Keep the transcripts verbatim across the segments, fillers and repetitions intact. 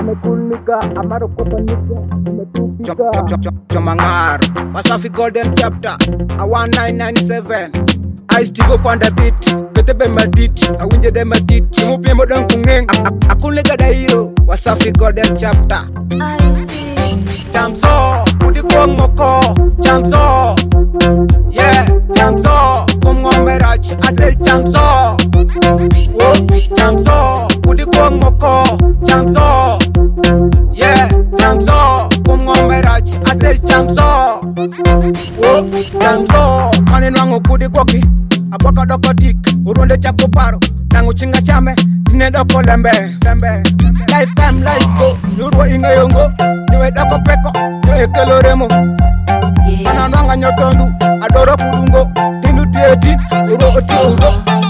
I'm a cool nigga, I'm a cool nigga, I'm a cool nigga. Chomangar, Wasafi Golden Chapter, a one nine nine seven. I stick up on the beat, get up in my ditch, I win them a ditch, you pay more than Kung. I could look at the hero, Wasafi Golden Chapter. I still Jamso, put it on Moko, Jamso. Yeah, Jamso, come on, Merach, I say Jamso. Whoa, Jamso, put it on Moko, Jamso. Yeah, Jamso, come on, Merach, I say Jamso. Whoa, Jamso, mani nango kudi koki, abaka doko tik, urunde chako paro, nango chinga chame, tine doko lembe, lembe. Lifetime life go, nurwa inga yongo, niwe doko peko, niwe kelo remo. Mana nanga nyotondu, adoro kudungo, tinu tieti, uro oti uro.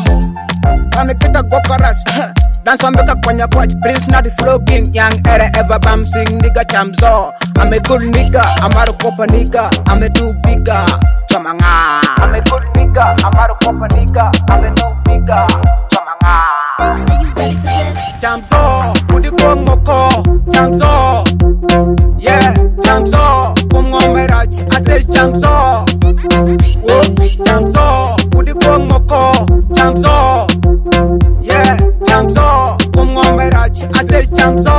Kane kita gokaras, dance on beka kwanya kwaj, Prince na the flow king, young era ever bam sing nigga Jamso. I'm a good nigga, I'm a copa nigga, I'm a too bigger, Chamanga. I'm a good nigga, I'm a copa nigga, I'm a too bigger, Chamanga. Are you ready for this? Jamso, put it on Moko, Jamso. Yeah, Jamso, come on Merach, I say Jamso. Whoa, Jamso, put it on Moko, Jamso. Yeah, Jamso, come on Merach, I say Jamso.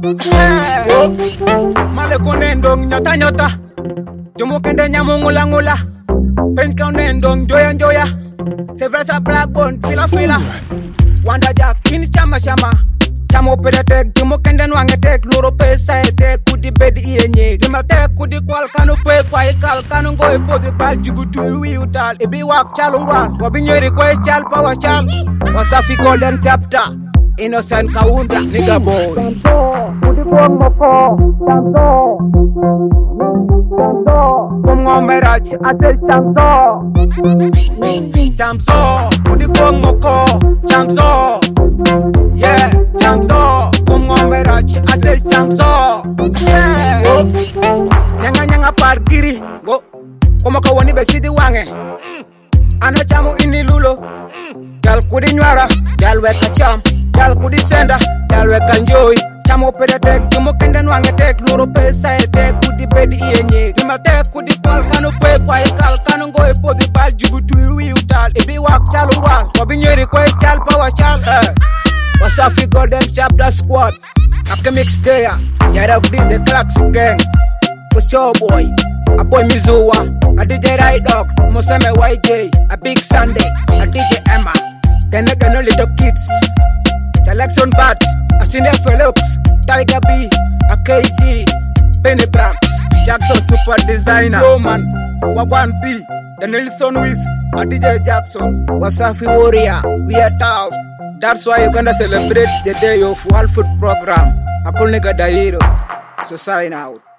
Whoa, male konendong nyota nyota, jomo kende nyamungula ngula, pen konendong joya joya, sevrata black bone fila fila. Wanda Jack, kini chama chama. Chamo pele tek, jumo kende nwange tek, luro pesa e tek, kudi bedi iye nye. Gima tek, kudi kwal kanu pe kwa ikal, kanu ngoe podi bal, jibutu iwi utal. Ibi wak chalungwan, wabi nyeri kwe chal pa wa chal. Wasafi Golden Chapter, Innocent Kaunda, nigga boy. Jamso, kudi kwa moko, Jamso. Jamso, kumwa Merach, ate Jamso. Jamso, kudi kwa moko, Jamso. Yeah, Jamso, kumwa Merach, ate Jamso. Yeah, nyanga nyanga parkiri, go. Kuma kawani besidi wange. Ana chamu ini lulo. Gal kudi nywara, gal weka cham, gal kudi senda, gal weka njoy. Chamo pede tek, jumo kende nwange tek, luro pesa e tek, kudi bedi iye nye. Gima tek, kudi kwal kanu pe kwa ikal, kanu ngoe podi bal, jibutu iwi utal. Ibi wak chalu wal, wabi nyeri kwe chal pa wa chal. Hey. Wasafi Golden Chapter Squad, Akemix Daya, Yara Bleed the Clacks Gang. For sure boy, a boy Mizuwa, a D J Ride Dogs, Moseme Y J, a Big Sunday, a D J Emma, Kene Kene Little Kids, Selection Bat, a Cine Felix, Tiger B, a K G, Benny Bramps, Jackson Super Designer, Roman, Wagwan P, the Nelson Wiz, a D J Jackson, Wasafi Warrior, we are tough. That's why Uganda celebrates the day of World Food Program. Akul nigga da hero. So sign out.